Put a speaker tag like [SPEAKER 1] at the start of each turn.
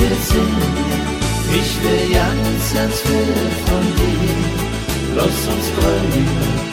[SPEAKER 1] wir singen. Ich will ganz, ganz viel von dir. Lass uns träumen.